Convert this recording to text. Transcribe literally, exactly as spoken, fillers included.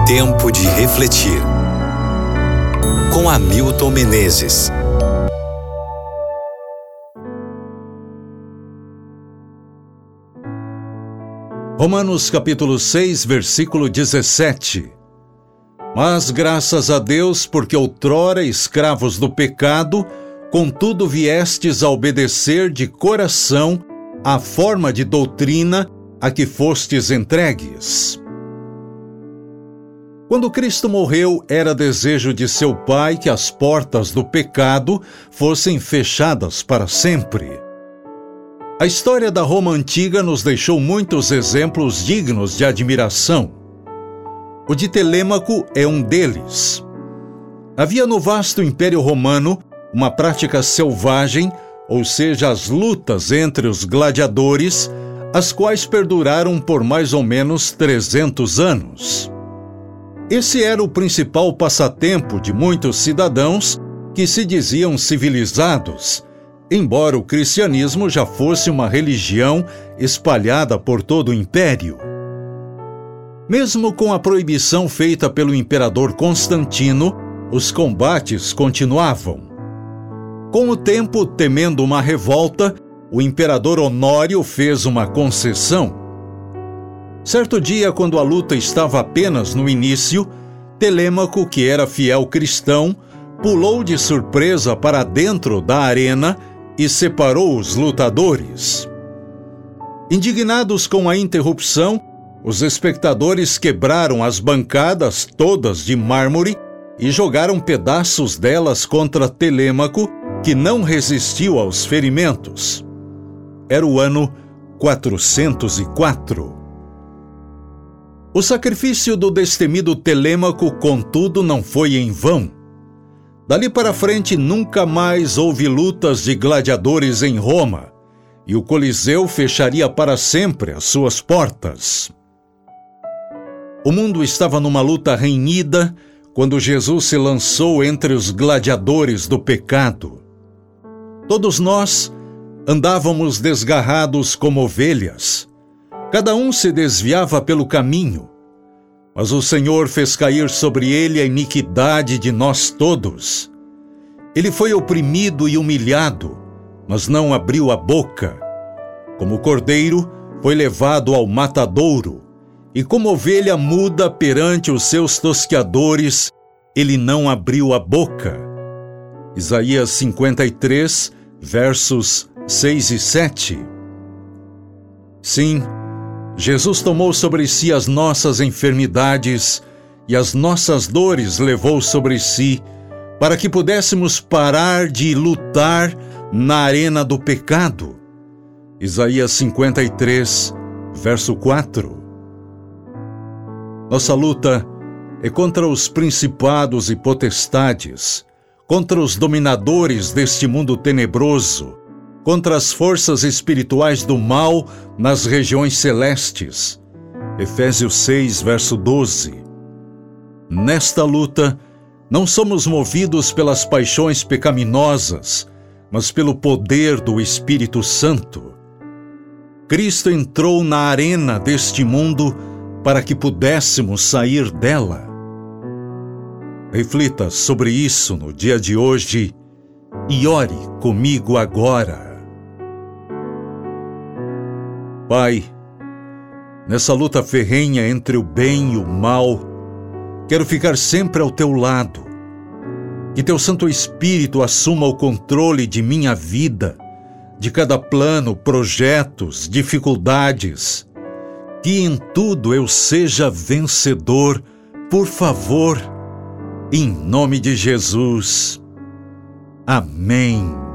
Tempo de refletir. Com Hamilton Menezes. Romanos capítulo seis, versículo dezessete. Mas graças a Deus, porque outrora escravos do pecado, contudo viestes a obedecer de coração à forma de doutrina a que fostes entregues. Quando Cristo morreu, era desejo de seu Pai que as portas do pecado fossem fechadas para sempre. A história da Roma antiga nos deixou muitos exemplos dignos de admiração. O de Telêmaco é um deles. Havia no vasto Império Romano uma prática selvagem, ou seja, as lutas entre os gladiadores, as quais perduraram por mais ou menos trezentos anos. Esse era o principal passatempo de muitos cidadãos que se diziam civilizados, embora o cristianismo já fosse uma religião espalhada por todo o império. Mesmo com a proibição feita pelo imperador Constantino, os combates continuavam. Com o tempo, temendo uma revolta, o imperador Honório fez uma concessão. Certo dia, quando a luta estava apenas no início, Telêmaco, que era fiel cristão, pulou de surpresa para dentro da arena e separou os lutadores. Indignados com a interrupção, os espectadores quebraram as bancadas todas de mármore e jogaram pedaços delas contra Telêmaco, que não resistiu aos ferimentos. Era o ano quatrocentos e quatro. O sacrifício do destemido Telêmaco, contudo, não foi em vão. Dali para frente nunca mais houve lutas de gladiadores em Roma, e o Coliseu fecharia para sempre as suas portas. O mundo estava numa luta renhida quando Jesus se lançou entre os gladiadores do pecado. Todos nós andávamos desgarrados como ovelhas. Cada um se desviava pelo caminho, mas o Senhor fez cair sobre ele a iniquidade de nós todos. Ele foi oprimido e humilhado, mas não abriu a boca. Como cordeiro, foi levado ao matadouro, e como ovelha muda perante os seus tosqueadores, ele não abriu a boca. Isaías cinquenta e três, versos seis e sete. Sim, Jesus tomou sobre si as nossas enfermidades e as nossas dores levou sobre si, para que pudéssemos parar de lutar na arena do pecado. Isaías cinquenta e três, verso quatro. Nossa luta é contra os principados e potestades, contra os dominadores deste mundo tenebroso, contra as forças espirituais do mal nas regiões celestes. Efésios seis, verso doze. Nesta luta, não somos movidos pelas paixões pecaminosas, mas pelo poder do Espírito Santo. Cristo entrou na arena deste mundo para que pudéssemos sair dela. Reflita sobre isso no dia de hoje e ore comigo agora. Pai, nessa luta ferrenha entre o bem e o mal, quero ficar sempre ao teu lado. Que teu Santo Espírito assuma o controle de minha vida, de cada plano, projetos, dificuldades. Que em tudo eu seja vencedor, por favor, em nome de Jesus. Amém.